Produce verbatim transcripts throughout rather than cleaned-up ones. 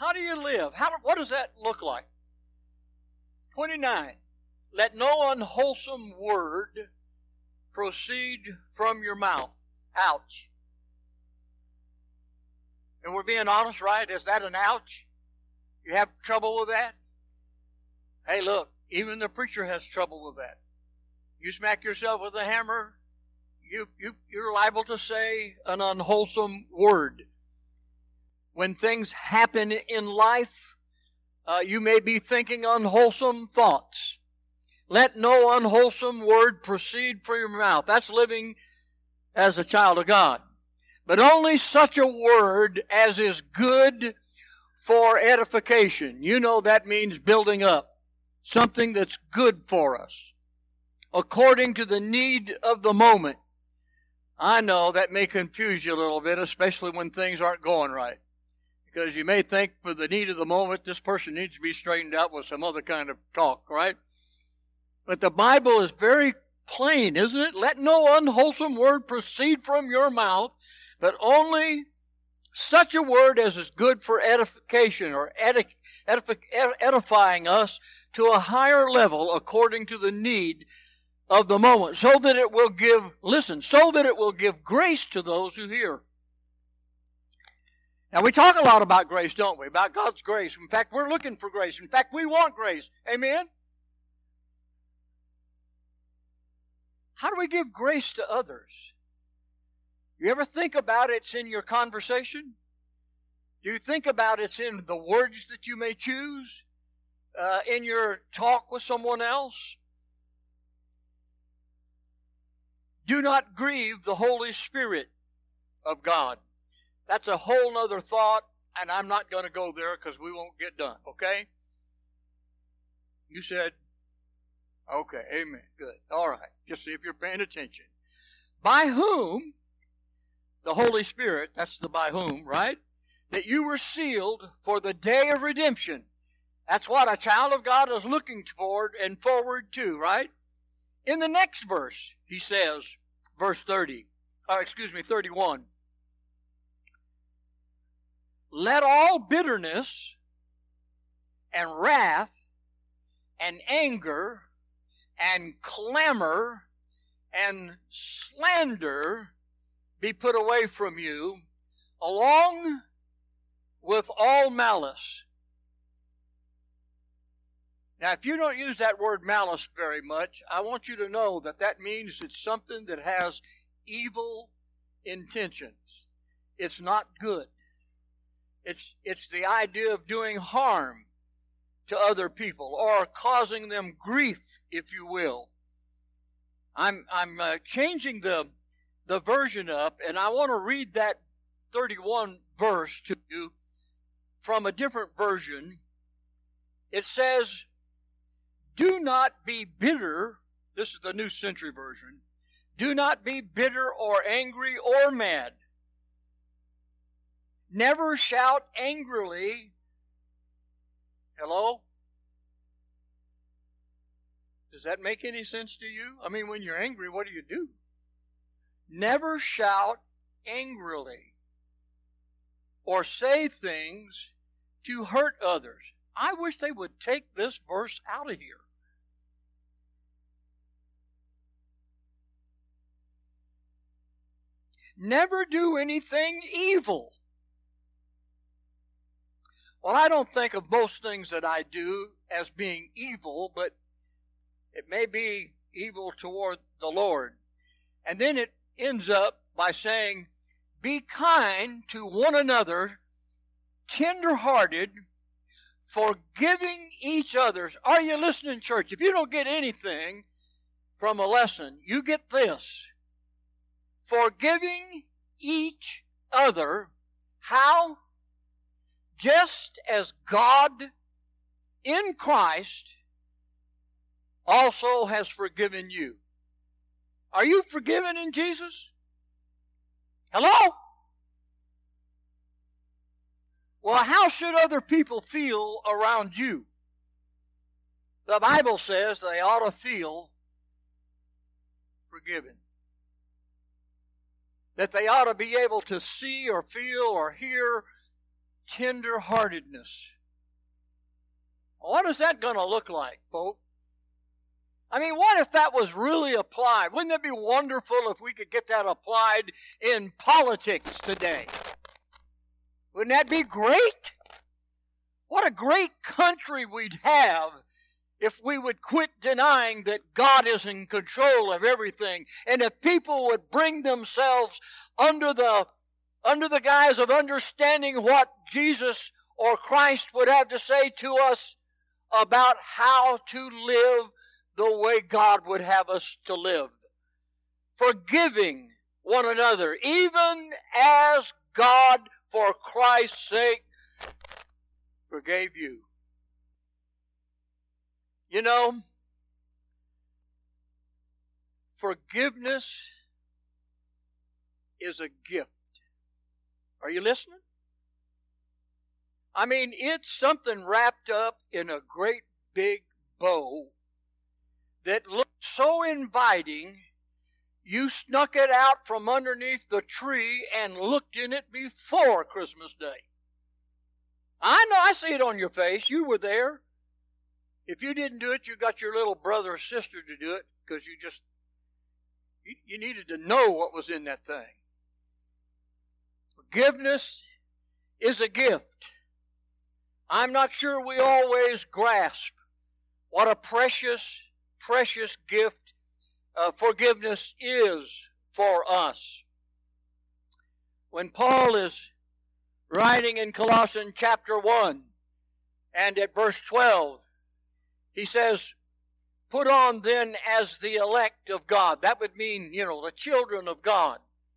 How do you live? How, what does that look like? twenty-nine. Let no unwholesome word proceed from your mouth. Ouch. And we're being honest, right? Is that an ouch? You have trouble with that? Hey, look, even the preacher has trouble with that. You smack yourself with a hammer, you, you, you're liable to say an unwholesome word. When things happen in life, uh, you may be thinking unwholesome thoughts. Let no unwholesome word proceed from your mouth. That's living as a child of God. But only such a word as is good for edification. You know that means building up. Something that's good for us. According to the need of the moment. I know that may confuse you a little bit, especially when things aren't going right. Because you may think for the need of the moment, this person needs to be straightened out with some other kind of talk, right? But the Bible is very plain, isn't it? Let no unwholesome word proceed from your mouth, but only such a word as is good for edification or edif- edif- edifying us to a higher level according to the need of the moment, so that it will give, listen, so that it will give grace to those who hear. Now, we talk a lot about grace, don't we? About God's grace. In fact, we're looking for grace. In fact, we want grace. Amen? How do we give grace to others? You ever think about it's in your conversation? Do you think about it's in the words that you may choose? Uh, in your talk with someone else? Do not grieve the Holy Spirit of God. That's a whole nother thought, and I'm not going to go there because we won't get done, okay? You said, okay, amen, good. All right, just see if you're paying attention. By whom, the Holy Spirit, that's the by whom, right? That you were sealed for the day of redemption. That's what a child of God is looking toward and forward to, right? In the next verse, he says, verse thirty, or excuse me, thirty-one. Let all bitterness and wrath and anger and clamor and slander be put away from you, along with all malice. Now, if you don't use that word malice very much, I want you to know that that means it's something that has evil intentions. It's not good. It's, it's the idea of doing harm to other people or causing them grief, if you will. I'm, I'm uh, changing the, the version up, and I want to read that thirty-one verse to you from a different version. It says, do not be bitter. This is the New Century Version. Do not be bitter or angry or mad. Never shout angrily. Hello? Does that make any sense to you? I mean, when you're angry, what do you do? Never shout angrily or say things to hurt others. I wish they would take this verse out of here. Never do anything evil. Well, I don't think of most things that I do as being evil, but it may be evil toward the Lord. And then it ends up by saying, be kind to one another, tender-hearted, forgiving each other. Are you listening, church? If you don't get anything from a lesson, you get this. Forgiving each other. How? Just as God in Christ also has forgiven you. Are you forgiven in Jesus? Hello? Well, how should other people feel around you? The Bible says they ought to feel forgiven. That they ought to be able to see or feel or hear tender-heartedness. What is that going to look like, folks? I mean, what if that was really applied? Wouldn't it be wonderful if we could get that applied in politics today? Wouldn't that be great? What a great country we'd have if we would quit denying that God is in control of everything, and if people would bring themselves under the, under the guise of understanding what Jesus or Christ would have to say to us about how to live the way God would have us to live. Forgiving one another, even as God, for Christ's sake, forgave you. You know, forgiveness is a gift. Are you listening? I mean, it's something wrapped up in a great big bow that looks so inviting, you snuck it out from underneath the tree and looked in it before Christmas Day. I know, I see it on your face. You were there. If you didn't do it, you got your little brother or sister to do it because you just, you, you needed to know what was in that thing. Forgiveness is a gift. I'm not sure we always grasp what a precious, precious gift uh, forgiveness is for us. When Paul is writing in Colossians chapter one and at verse twelve, he says, put on then as the elect of God. That would mean, you know, the children of God.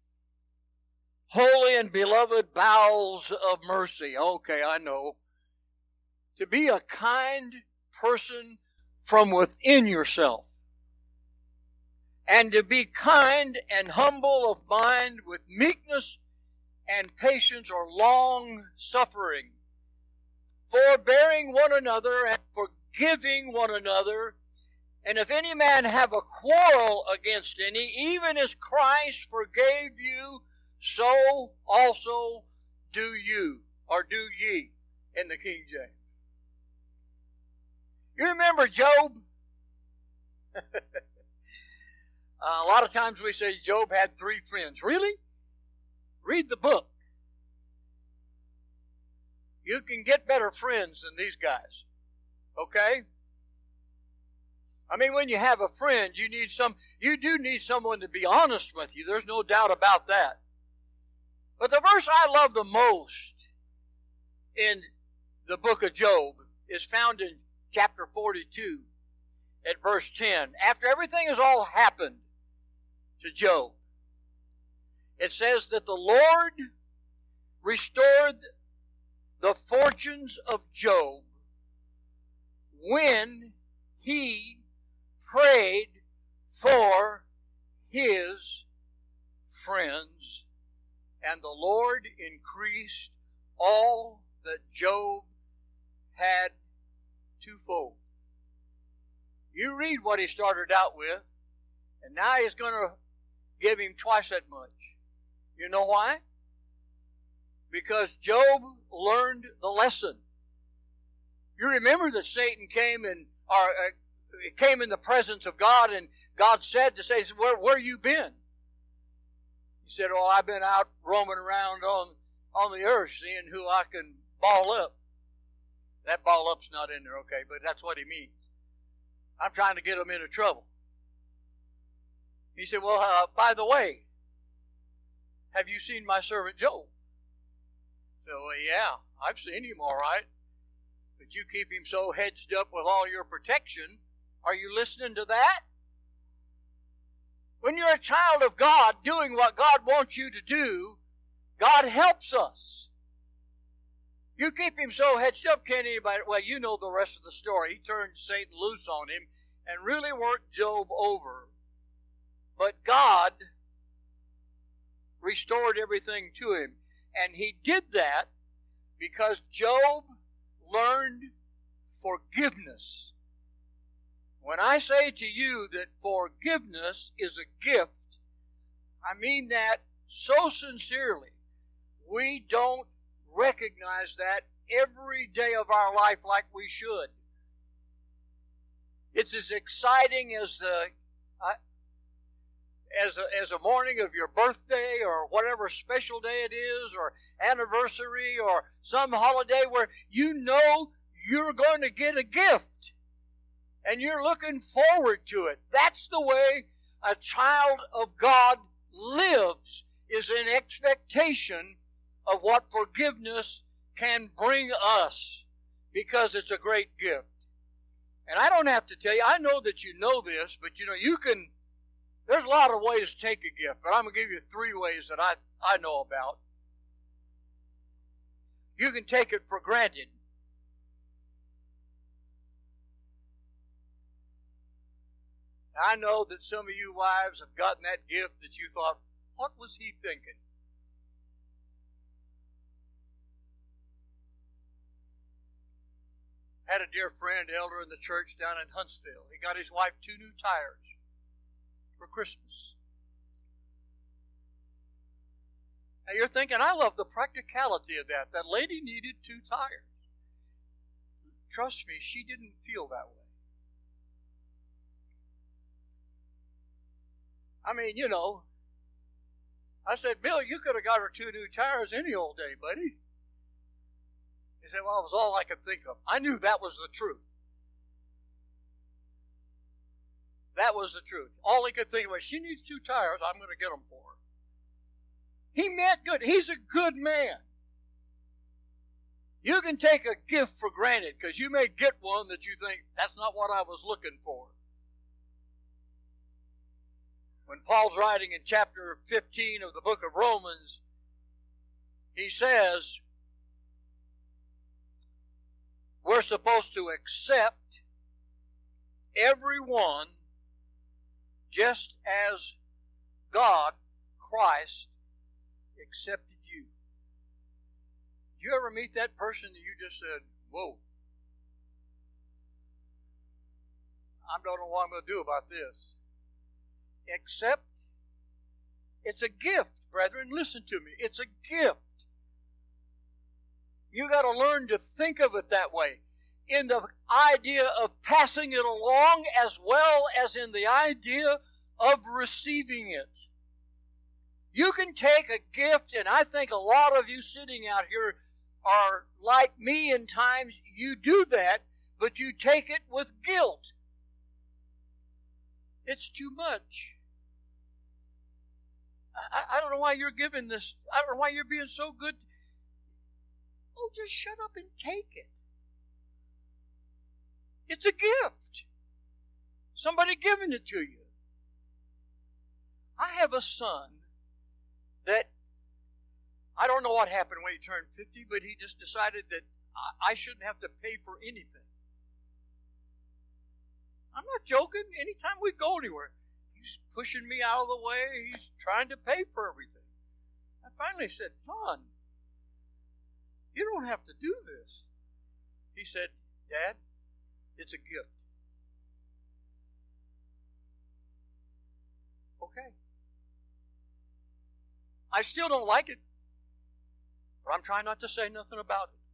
Holy and beloved bowels of mercy. Okay, I know. To be a kind person from within yourself. And to be kind and humble of mind with meekness and patience or long suffering. Forbearing one another and forgiving one another. And if any man have a quarrel against any, even as Christ forgave you, so also do you, or do ye, in the King James. You remember Job? uh, a lot of times we say Job had three friends. Really? Read the book. You can get better friends than these guys. Okay? I mean, when you have a friend, you need some, you do need someone to be honest with you. There's no doubt about that. But the verse I love the most in the book of Job is found in chapter forty-two at verse ten. After everything has all happened to Job, it says that the Lord restored the fortunes of Job when he prayed for his friends, and the Lord increased all that Job had twofold. You read what he started out with, and now he's going to give him twice that much. You know why? Because Job learned the lesson. You remember that Satan came and or uh, came in the presence of God, and God said to say, "Where where you been?" He said, "Oh, I've been out roaming around on on the earth, seeing who I can ball up." That ball up's not in there, okay, but that's what he means. I'm trying to get him into trouble. He said, "Well, uh, by the way, have you seen my servant Job?" So, well, yeah, I've seen him all right. But you keep him so hedged up with all your protection. Are you listening to that? When you're a child of God doing what God wants you to do, God helps us. You keep him so hedged up, can't anybody... Well, you know the rest of the story. He turned Satan loose on him and really worked Job over. But God restored everything to him. And he did that because Job learned forgiveness. When I say to you that forgiveness is a gift, I mean that so sincerely. We don't recognize that every day of our life like we should. It's as exciting as the uh, as a, as a morning of your birthday or whatever special day it is, or anniversary, or some holiday where you know you're going to get a gift and you're looking forward to it. That's the way a child of God lives, is in expectation of what forgiveness can bring us, because it's a great gift. And I don't have to tell you, I know that you know this, but you know, you can, there's a lot of ways to take a gift, but I'm going to give you three ways that I, I know about. You can take it for granted. I know that some of you wives have gotten that gift that you thought, what was he thinking? I had a dear friend, elder in the church down in Huntsville. He got his wife two new tires for Christmas. Now you're thinking, I love the practicality of that. That lady needed two tires. Trust me, she didn't feel that way. I mean, you know, I said, Bill, you could have got her two new tires any old day, buddy. He said, well, it was all I could think of. I knew that was the truth. That was the truth. All he could think of was, she needs two tires, I'm going to get them for her. He meant good. He's a good man. You can take a gift for granted because you may get one that you think, that's not what I was looking for. When Paul's writing in chapter fifteen of the book of Romans, he says, we're supposed to accept everyone just as God, Christ, accepted you. Did you ever meet that person that you just said, whoa, I don't know what I'm going to do about this? Accept. It's a gift, brethren. Listen to me. It's a gift. You got to learn to think of it that way, in the idea of passing it along as well as in the idea of receiving it. You can take a gift, and I think a lot of you sitting out here are like me in times. You do that, but you take it with guilt. It's too much. I, I don't know why you're giving this. I don't know why you're being so good. Oh, just shut up and take it. It's a gift. Somebody giving it to you. I have a son that, I don't know what happened when he turned fifty, but he just decided that I shouldn't have to pay for anything. I'm not joking. Anytime we go anywhere, he's pushing me out of the way. He's trying to pay for everything. I finally said, John, you don't have to do this. He said, Dad, it's a gift. Okay. I still don't like it, but I'm trying not to say nothing about it.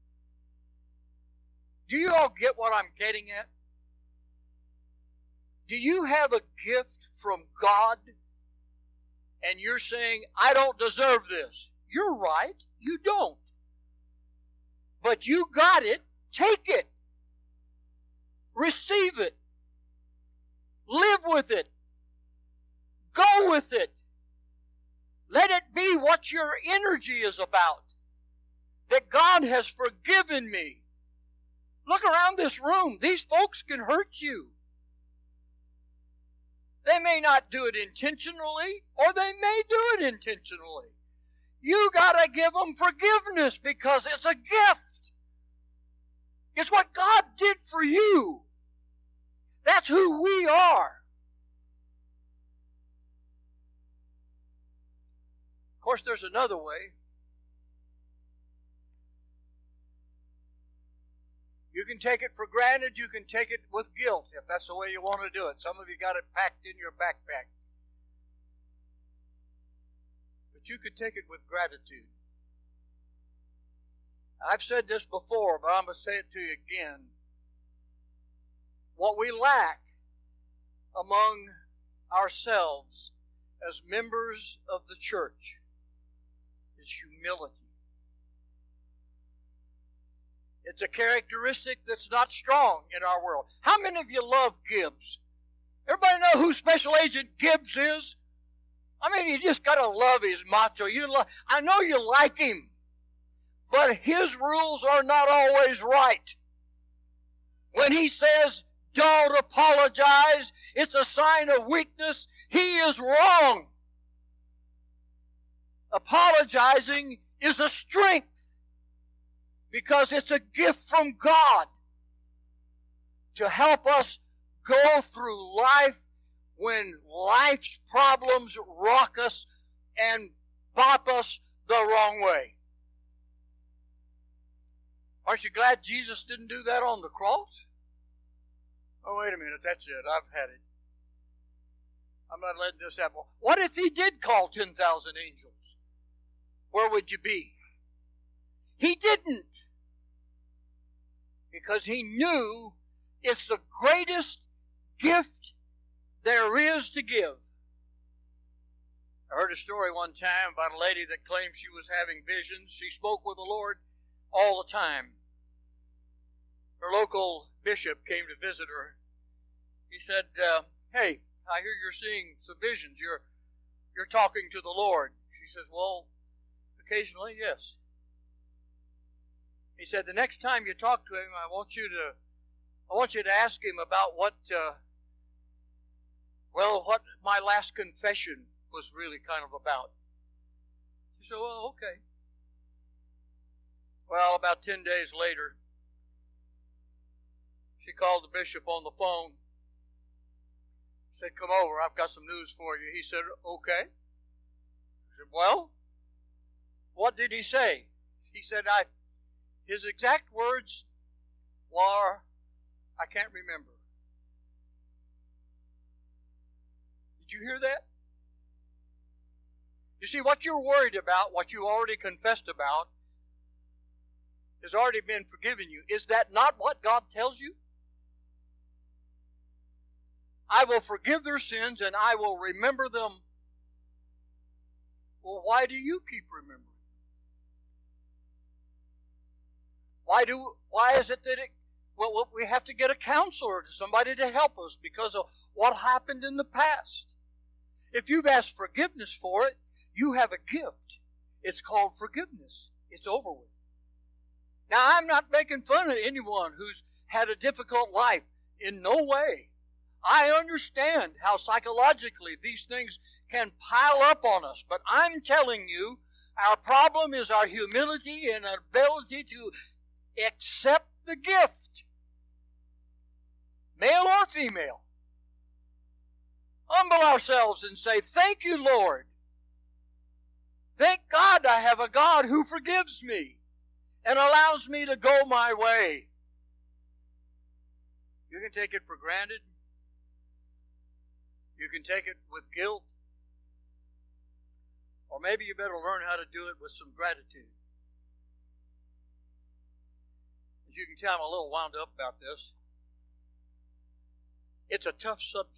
Do you all get what I'm getting at? Do you have a gift from God and you're saying, I don't deserve this? You're right, you don't. But you got it, take it. Receive it. Live with it. Go with it. Let it be what your energy is about. That God has forgiven me. Look around this room. These folks can hurt you. They may not do it intentionally, or they may do it intentionally. You got to give them forgiveness because it's a gift. It's what God did for you. That's who we are. Of course, there's another way. You can take it for granted. You can take it with guilt, if that's the way you want to do it. Some of you got it packed in your backpack. But you can take it with gratitude. I've said this before, but I'm going to say it to you again. What we lack among ourselves as members of the church is humility. It's a characteristic that's not strong in our world. How many of you love Gibbs? Everybody know who Special Agent Gibbs is? I mean, you just got to love his macho. You love, I know you like him, but his rules are not always right. When he says, don't apologize, it's a sign of weakness, he is wrong. Apologizing is a strength because it's a gift from God to help us go through life when life's problems rock us and bop us the wrong way. Aren't you glad Jesus didn't do that on the cross? Oh, wait a minute, that's it. I've had it. I'm not letting this happen. What if he did call ten thousand angels? Where would you be? He didn't. Because he knew it's the greatest gift there is to give. I heard a story one time about a lady that claimed she was having visions. She spoke with the Lord all the time. Her local bishop came to visit her. He said, uh, hey, I hear you're seeing some visions. You're, you're talking to the Lord. She says, well, occasionally, yes. He said, the next time you talk to him, I want you to, I want you to ask him about what, uh, well, what my last confession was really kind of about. She said, well, okay. Well, about ten days later, she called the bishop on the phone. Said, come over, I've got some news for you. He said, okay. She said, well, what did he say? He said, I, his exact words were, I can't remember. Did you hear that? You see, what you're worried about, what you already confessed about, has already been forgiven you. Is that not what God tells you? I will forgive their sins and I will remember them. Well, why do you keep remembering? Why do? Why is it that it, well, we have to get a counselor, somebody to help us because of what happened in the past? If you've asked forgiveness for it, you have a gift. It's called forgiveness. It's over with. Now, I'm not making fun of anyone who's had a difficult life. In no way. I understand how psychologically these things can pile up on us. But I'm telling you, our problem is our humility and our ability to accept the gift. Male or female. Humble ourselves and say, thank you, Lord. Thank God I have a God who forgives me and allows me to go my way. You can take it for granted. You can take it with guilt. Or maybe you better learn how to do it with some gratitude. As you can tell, I'm a little wound up about this. It's a tough subject.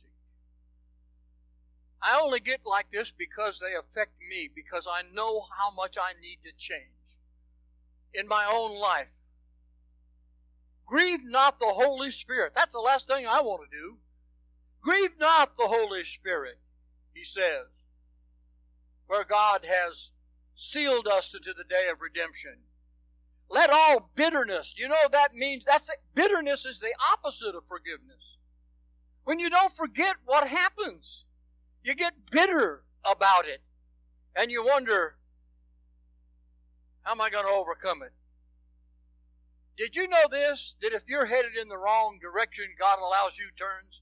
I only get like this because they affect me, because I know how much I need to change in my own life. Grieve not the Holy Spirit. That's the last thing I want to do. Grieve not the Holy Spirit, he says, where God has sealed us into the day of redemption. Let all bitterness, you know that means, that's bitterness is the opposite of forgiveness. When you don't forget what happens, you get bitter about it, and you wonder, how am I going to overcome it? Did you know this, that if you're headed in the wrong direction, God allows U-turns?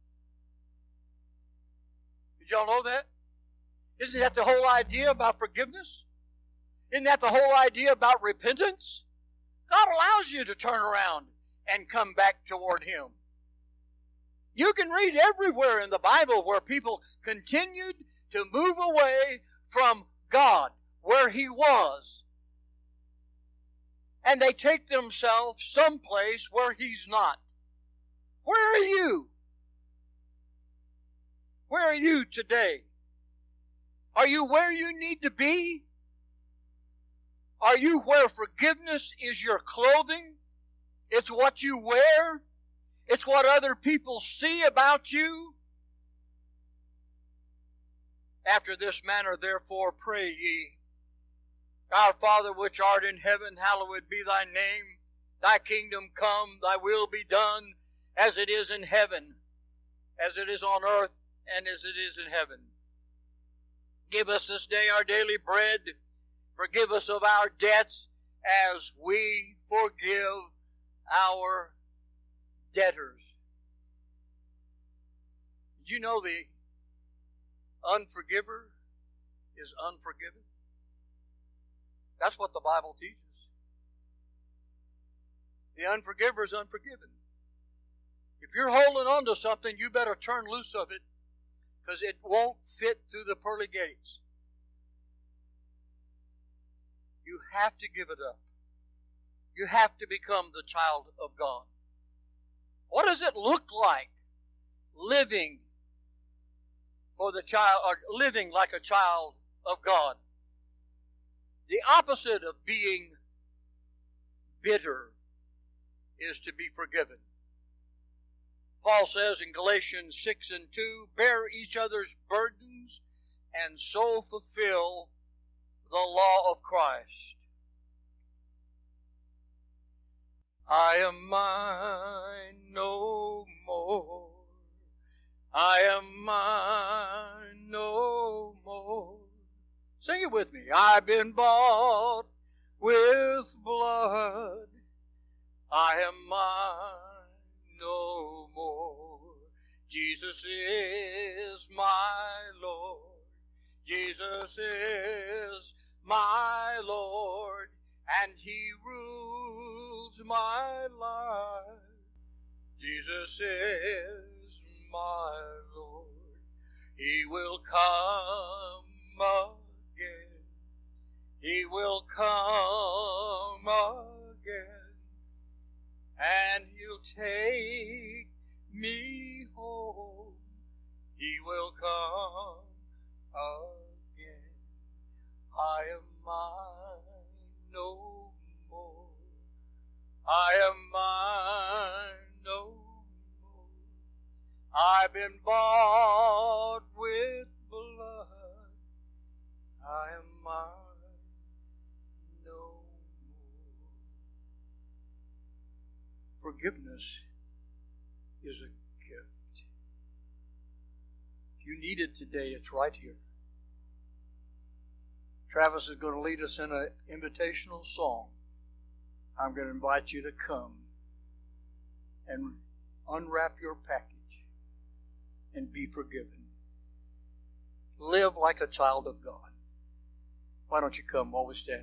Did y'all know that? Isn't that the whole idea about forgiveness? Isn't that the whole idea about repentance? God allows you to turn around and come back toward Him. You can read everywhere in the Bible where people continued to move away from God, where He was. and they take themselves someplace where He's not. Where are you? Where are you today? Are you where you need to be? Are you where forgiveness is your clothing? It's what you wear? It's what other people see about you? After this manner, therefore, pray ye. Our Father which art in heaven, hallowed be thy name. Thy kingdom come, thy will be done, as it is in heaven, as it is on earth, and as it is in heaven. Give us this day our daily bread. Forgive us of our debts, as we forgive our debtors. Did you know the unforgiver is unforgiven? That's what the Bible teaches. The unforgiver is unforgiven. If you're holding on to something, you better turn loose of it, because it won't fit through the pearly gates. You have to give it up. You have to become the child of God. What does it look like living for the child, or living like a child of God? The opposite of being bitter is to be forgiven. Paul says in Galatians six and two, bear each other's burdens and so fulfill the law of Christ. I am mine no more. I am mine no more. Sing it with me. I've been bought with blood. I am mine no more. Jesus is my Lord. Jesus is my Lord, and He rules my life. Jesus is my Lord. He will come again. He will come again, and He'll take me home. He will come again. I am mine no more. I am mine no more. I've been bought with blood. I am mine no more. Forgiveness is a gift. If you need it today, it's right here. Travis is going to lead us in an invitational song. I'm going to invite you to come and unwrap your package and be forgiven. Live like a child of God. Why don't you come while we stand?